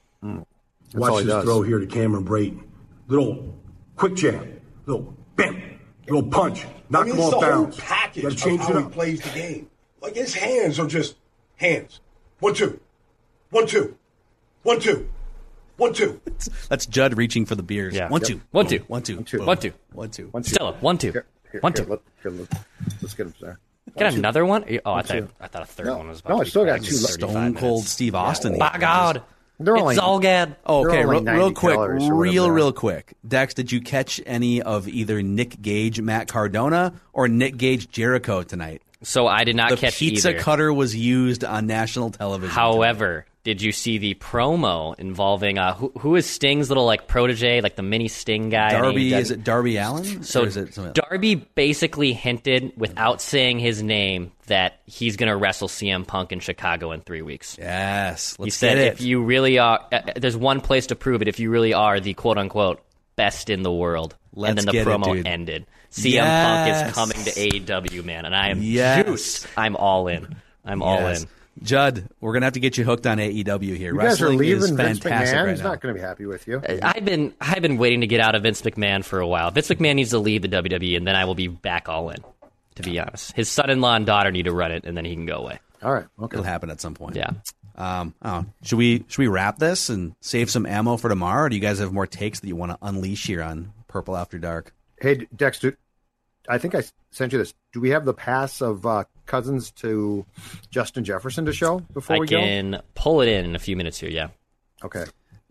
Speaker 9: Watch this throw here to Cameron Brayton. Little quick jam. Little bam. Little punch. Knock him off bounds.
Speaker 10: Package
Speaker 9: Gotta change
Speaker 10: of
Speaker 9: it
Speaker 10: how
Speaker 9: up.
Speaker 10: he plays the game. Like, his hands are just hands. 1, 2. 1, 2. 1, 2. 1, 2.
Speaker 6: That's Judd reaching for the beers.
Speaker 5: Yeah.
Speaker 6: 1, 2.
Speaker 5: 1, 2.
Speaker 6: 1, 2.
Speaker 5: 1, 2.
Speaker 6: 1, 2.
Speaker 5: Stella, 1, 2. 1, 2.
Speaker 4: Let's get him there.
Speaker 5: Get another one? Oh, I thought a third one was about to
Speaker 4: I
Speaker 5: be
Speaker 4: still got
Speaker 5: cracked.
Speaker 4: 2 left.
Speaker 6: Stone Cold Steve Austin.
Speaker 5: By God.
Speaker 4: They're only,
Speaker 5: it's Zolgad.
Speaker 6: Oh, okay,
Speaker 4: only 90
Speaker 6: real quick,
Speaker 4: calories or whatever they are.
Speaker 6: real quick. Dex, did you catch any of either Nick Gage, Matt Cardona, or Nick Gage, Jericho tonight?
Speaker 5: So I did not
Speaker 6: The
Speaker 5: catch
Speaker 6: pizza
Speaker 5: either.
Speaker 6: cutter was used on national television.
Speaker 5: However, did you see the promo involving who is Sting's little protege, like the mini Sting guy?
Speaker 6: Darby, is it Darby Allin?
Speaker 5: So
Speaker 6: or is it
Speaker 5: Darby basically hinted, without saying his name, that he's going to wrestle CM Punk in Chicago in 3 weeks.
Speaker 6: Yes,
Speaker 5: He
Speaker 6: let's
Speaker 5: said,
Speaker 6: get it.
Speaker 5: if you really are, there's one place to prove it. If you really are the quote unquote best in the world,
Speaker 6: Let's
Speaker 5: and then the
Speaker 6: get it,
Speaker 5: promo
Speaker 6: dude.
Speaker 5: ended. CM Punk is coming to AEW, man, and I am juiced. I'm all in. I'm all in.
Speaker 6: Judd, we're going to have to get you hooked on AEW here.
Speaker 4: You guys are
Speaker 6: Wrestling is
Speaker 4: leaving Vince
Speaker 6: fantastic
Speaker 4: McMahon.
Speaker 6: right
Speaker 4: He's
Speaker 6: now.
Speaker 4: not going to be happy with you.
Speaker 5: I've been waiting to get out of Vince McMahon for a while. Vince McMahon needs to leave the WWE, and then I will be back all in. To be honest, his son-in-law and daughter need to run it, and then he can go away.
Speaker 4: All right, okay.
Speaker 6: It'll happen at some point.
Speaker 5: Yeah.
Speaker 6: Should we wrap this and save some ammo for tomorrow, or do you guys have more takes that you want to unleash here on Purple After Dark?
Speaker 4: Hey, Dexter, I think I sent you this. Do we have the pass of Cousins to Justin Jefferson to show before we go?
Speaker 5: I can pull it in a few minutes here, yeah.
Speaker 4: Okay.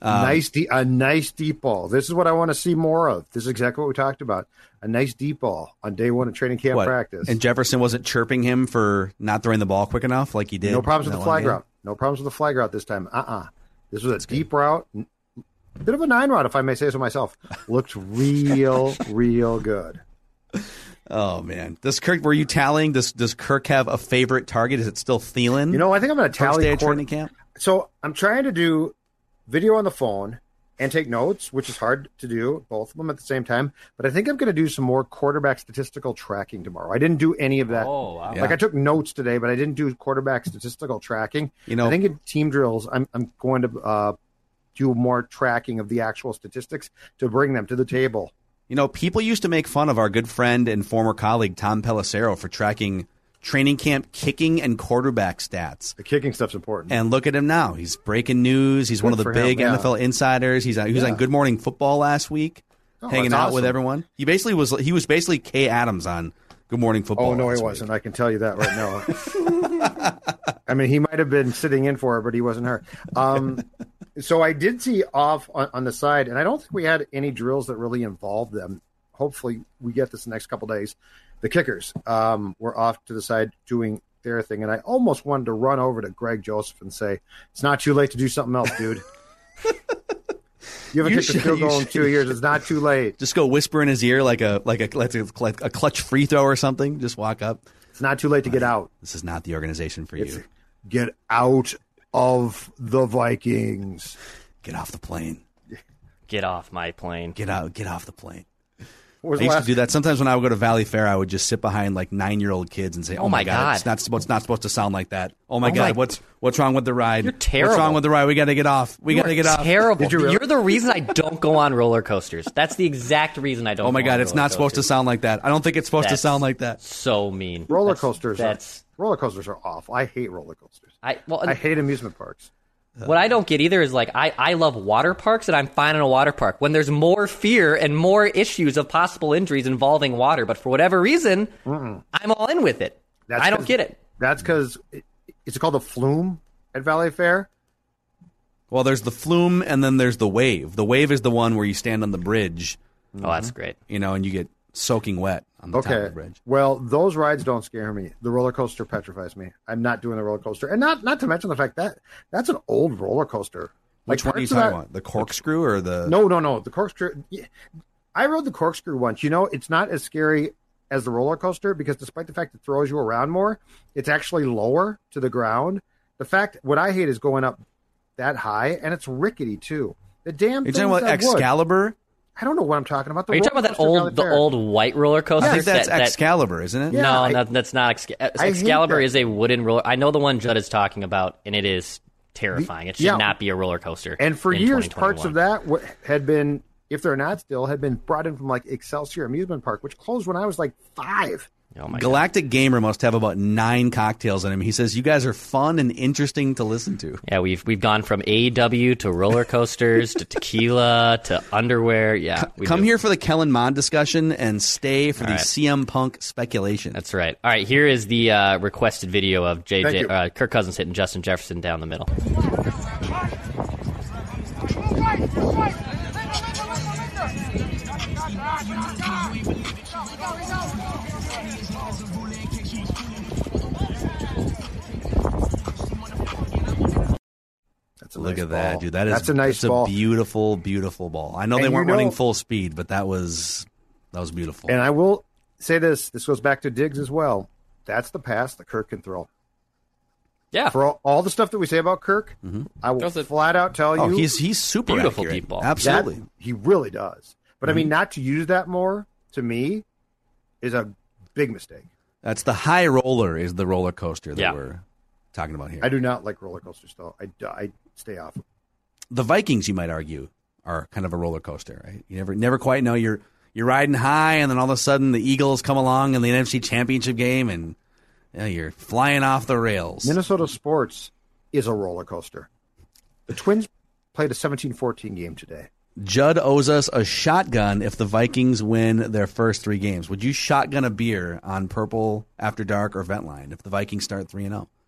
Speaker 4: A nice deep ball. This is what I want to see more of. This is exactly what we talked about. A nice deep ball on day one of training camp practice.
Speaker 6: And Jefferson wasn't chirping him for not throwing the ball quick enough like he did.
Speaker 4: No problems with the flag route. No problems with the flag route this time. This was a deep route. Bit of a 9 route, if I may say so myself. Looked real good.
Speaker 6: Oh, man. Were you tallying? Does Kirk have a favorite target? Is it still Thielen?
Speaker 4: You know, I think I'm going to tally.
Speaker 6: First day of training camp?
Speaker 4: So I'm trying to do video on the phone and take notes, which is hard to do, both of them at the same time. But I think I'm going to do some more quarterback statistical tracking tomorrow. I didn't do any of that.
Speaker 5: Oh, wow.
Speaker 4: Like I took notes today, but I didn't do quarterback statistical tracking.
Speaker 6: You know,
Speaker 4: I think in team drills, I'm going to do more tracking of the actual statistics to bring them to the table.
Speaker 6: You know, people used to make fun of our good friend and former colleague Tom Pelissero for tracking training camp kicking and quarterback stats.
Speaker 4: The kicking stuff's important.
Speaker 6: And look at him now. He's breaking news. He's one of the big NFL insiders. He was on Good Morning Football last week, hanging out with everyone. He was basically Kay Adams on Good Morning Football.
Speaker 4: Oh, no, he wasn't. I can tell you that right now. I mean, he might have been sitting in for her, but he wasn't her. So I did see off on the side, and I don't think we had any drills that really involved them. Hopefully we get this the next couple days. The kickers were off to the side doing their thing, and I almost wanted to run over to Greg Joseph and say, it's not too late to do something else, dude. You haven't kicked a field goal in 2 years. It's not too late.
Speaker 6: Just go whisper in his ear like a clutch free throw or something. Just walk up.
Speaker 4: It's not too late to get out.
Speaker 6: This is not the organization for you.
Speaker 4: Get out of the Vikings.
Speaker 6: Get off the plane.
Speaker 5: Get off my plane.
Speaker 6: Get off the plane. I used to do that. Sometimes when I would go to Valley Fair, I would just sit behind like 9-year-old kids and say, "Oh my God, it's not supposed to sound like that. Oh my God, what's wrong with the ride?
Speaker 5: You're terrible.
Speaker 6: What's wrong with the ride? We got to get off. We got to get off."
Speaker 5: Terrible. You're the reason I don't go on roller coasters. That's the exact reason I don't.
Speaker 6: Oh my God, it's not supposed to sound like that. I don't think it's supposed to sound like that.
Speaker 5: So mean.
Speaker 4: Roller coasters are awful. I hate roller coasters. I hate amusement parks.
Speaker 5: What I don't get either is like I love water parks and I'm fine in a water park when there's more fear and more issues of possible injuries involving water. But for whatever reason, I'm all in with it. I don't get it.
Speaker 4: That's because it's called the flume at Valley Fair.
Speaker 6: Well, there's the flume and then there's the wave. The wave is the one where you stand on the bridge.
Speaker 5: Oh, that's great.
Speaker 6: You know, and you get soaking wet on the top of the bridge.
Speaker 4: Well, those rides don't scare me. The roller coaster petrifies me. I'm not doing the roller coaster. And not to mention the fact that that's an old roller coaster.
Speaker 6: Which one are you talking about? The corkscrew or the...
Speaker 4: No. The corkscrew. I rode the corkscrew once. You know, it's not as scary as the roller coaster because despite the fact it throws you around more, it's actually lower to the ground. What I hate is going up that high, and it's rickety too. The damn thing.
Speaker 6: You're talking about Excalibur?
Speaker 4: I don't know what I'm talking about.
Speaker 5: Are you talking about the old white roller coaster?
Speaker 6: I think that's Excalibur, isn't it?
Speaker 5: Yeah, no, that's not Excalibur. Excalibur is a wooden roller. I know the one Judd is talking about, and it is terrifying. It should not be a roller coaster.
Speaker 4: And for years, parts of that had been, if they're not still, had been brought in from like Excelsior Amusement Park, which closed when I was like 5.
Speaker 5: Oh my
Speaker 6: Galactic Gamer must have about 9 cocktails in him. He says you guys are fun and interesting to listen to.
Speaker 5: Yeah, we've gone from AEW to roller coasters to tequila to underwear. Yeah,
Speaker 6: come here for the Kellen Mond discussion and stay for the CM Punk speculation.
Speaker 5: That's right. All right, here is the requested video of Kirk Cousins hitting Justin Jefferson down the middle.
Speaker 6: Look at that, dude. That's a
Speaker 4: nice ball.
Speaker 6: A beautiful, beautiful ball. I know they weren't running full speed, but that was beautiful.
Speaker 4: And I will say this goes back to Diggs as well. That's the pass that Kirk can throw.
Speaker 5: Yeah.
Speaker 4: For all the stuff that we say about Kirk, I will flat out tell you.
Speaker 6: He's super
Speaker 5: beautiful
Speaker 6: accurate.
Speaker 5: Deep ball.
Speaker 6: Absolutely.
Speaker 4: He really does. But I mean, not to use that more, to me, is a big mistake.
Speaker 6: That's the high roller is the roller coaster that we're talking about here.
Speaker 4: I do not like roller coasters, though. I stay off.
Speaker 6: The Vikings, you might argue, are kind of a roller coaster, right? You never quite know. You're riding high, and then all of a sudden the Eagles come along in the NFC Championship game, and you're flying off the rails.
Speaker 4: Minnesota sports is a roller coaster. The Twins played a 17-14 game today.
Speaker 6: Judd owes us a shotgun if the Vikings win their first 3 games. Would you shotgun a beer on Purple After Dark or Ventline if the Vikings start 3-0?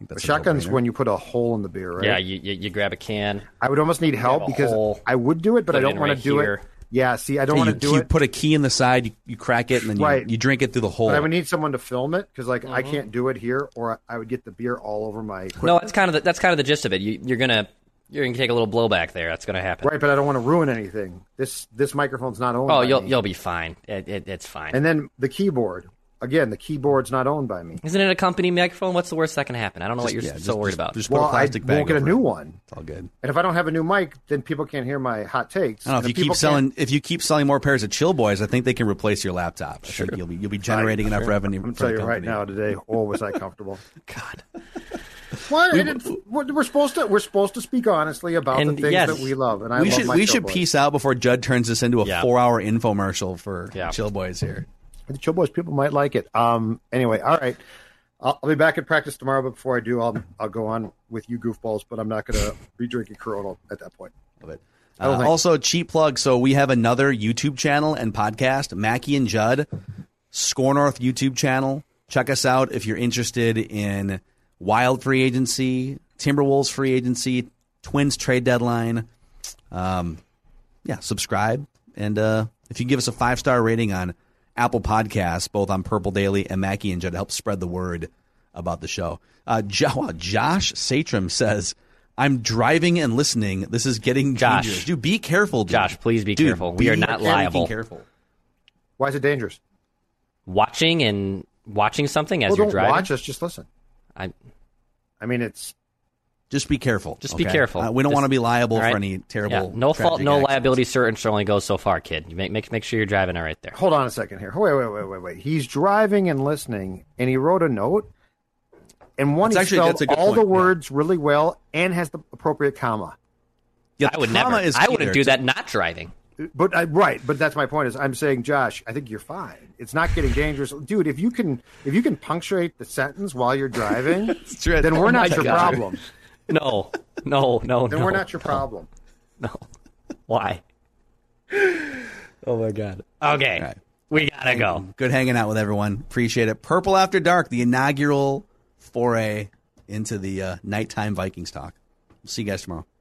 Speaker 6: That's a
Speaker 4: shotgun's
Speaker 6: no-brainer.
Speaker 4: when you put a hole in the beer, right?
Speaker 5: Yeah, you grab a can.
Speaker 4: I would almost need help
Speaker 5: Grab a
Speaker 4: because
Speaker 5: hole,
Speaker 4: I would do it, but
Speaker 5: put
Speaker 4: I
Speaker 5: it
Speaker 4: don't
Speaker 5: in
Speaker 4: want
Speaker 5: right
Speaker 4: to do
Speaker 5: here.
Speaker 4: it. Yeah, see, I don't
Speaker 6: Yeah,
Speaker 4: want to do
Speaker 6: you
Speaker 4: it.
Speaker 6: put a key in the side, you crack it, and then
Speaker 4: Right.
Speaker 6: you drink it through the hole.
Speaker 4: But I would need someone to film it because, like,
Speaker 5: Mm-hmm.
Speaker 4: I can't do it here, or I would get the beer all over my equipment.
Speaker 5: No, that's kind of the gist of it. You're gonna take a little blowback there. That's gonna happen.
Speaker 4: Right, but I don't want to ruin anything. This microphone's not owned.
Speaker 5: Oh,
Speaker 4: by me.
Speaker 5: you'll be fine. It's fine.
Speaker 4: And then the keyboard. Again, the keyboard's not owned by me.
Speaker 5: Isn't it a company microphone? What's the worst that can happen? I don't know what you're so worried about.
Speaker 6: Just put
Speaker 4: Well,
Speaker 6: a plastic
Speaker 4: I
Speaker 6: bag
Speaker 4: won't get a
Speaker 6: over
Speaker 4: new
Speaker 6: it.
Speaker 4: one.
Speaker 6: It's all good.
Speaker 4: And if I don't have a new mic, then people can't hear my hot takes.
Speaker 6: I don't know
Speaker 4: And
Speaker 6: if you keep selling more pairs of Chill Boys, I think they can replace your laptop. I think you'll be generating enough revenue.
Speaker 4: I'm
Speaker 6: for
Speaker 4: telling
Speaker 6: the
Speaker 4: you right
Speaker 6: company.
Speaker 4: now, today, was I comfortable?
Speaker 5: God.
Speaker 4: What? We're supposed to speak honestly about the
Speaker 5: And
Speaker 4: things
Speaker 5: yes,
Speaker 4: that we love, and I
Speaker 6: we
Speaker 4: love
Speaker 6: should
Speaker 4: my
Speaker 6: we
Speaker 4: Chill
Speaker 6: should
Speaker 4: Boys.
Speaker 6: piece out before Judd turns this into a
Speaker 5: Yeah.
Speaker 6: 4-hour infomercial for
Speaker 5: Yeah.
Speaker 6: Chill Boys here.
Speaker 4: The Chill Boys people might like it. Anyway, all right. I'll be back at practice tomorrow, but before I do, I'll go on with you goofballs, but I'm not going to be drinking Corona at that point.
Speaker 6: Love it.
Speaker 4: I don't think-
Speaker 6: Also, cheap plug. So we have another YouTube channel and podcast, Mackie and Judd, Score North YouTube channel. Check us out if you're interested in Wild free agency, Timberwolves free agency, Twins trade deadline. Subscribe. And if you give us a 5-star rating on Apple Podcasts, both on Purple Daily and Mackie and Judd, help spread the word about the show. Josh Satram says, I'm driving and listening. This is getting
Speaker 5: Josh.
Speaker 6: dangerous. Dude, be careful, dude.
Speaker 5: Josh, please be
Speaker 6: Dude,
Speaker 5: careful. We are not
Speaker 6: freaking
Speaker 5: liable.
Speaker 6: Careful.
Speaker 4: Why is it dangerous?
Speaker 5: Watching something as you're
Speaker 4: don't
Speaker 5: driving.
Speaker 4: watch us. Just listen.
Speaker 5: I
Speaker 4: mean, it's
Speaker 6: Just be careful.
Speaker 5: Just be
Speaker 6: okay?
Speaker 5: careful.
Speaker 6: We don't
Speaker 5: Just-
Speaker 6: want to be liable
Speaker 5: all right?
Speaker 6: for any terrible.
Speaker 5: Yeah. No fault,
Speaker 6: tragic
Speaker 5: no
Speaker 6: accidents.
Speaker 5: liability. Certain only goes so far, kid. You make sure you're driving it right there.
Speaker 4: hold on a second here. Wait. He's driving and listening, and he wrote a note. And one,
Speaker 6: That's
Speaker 4: he
Speaker 6: actually- that's
Speaker 4: spelled
Speaker 6: a good
Speaker 4: all the
Speaker 6: point, yeah.
Speaker 4: words really well and has the appropriate comma.
Speaker 6: Yeah,
Speaker 5: I would
Speaker 6: the comma
Speaker 5: never.
Speaker 6: is
Speaker 5: I
Speaker 6: key
Speaker 5: wouldn't
Speaker 6: there.
Speaker 5: do that not driving.
Speaker 4: But that's my point. Is I'm saying, Josh, I think you're fine. It's not getting dangerous, dude. If you can punctuate the sentence while you're driving,
Speaker 6: true.
Speaker 4: then we're
Speaker 5: Oh
Speaker 4: not
Speaker 5: my
Speaker 4: your
Speaker 5: God.
Speaker 4: problem.
Speaker 5: No.
Speaker 4: Then
Speaker 5: no.
Speaker 4: we're not your problem.
Speaker 5: No. Why? Oh my God. Okay.
Speaker 6: All right.
Speaker 5: We gotta go.
Speaker 6: Good hanging out with everyone. Appreciate it. Purple After Dark, the inaugural foray into the nighttime Vikings talk. See you guys tomorrow.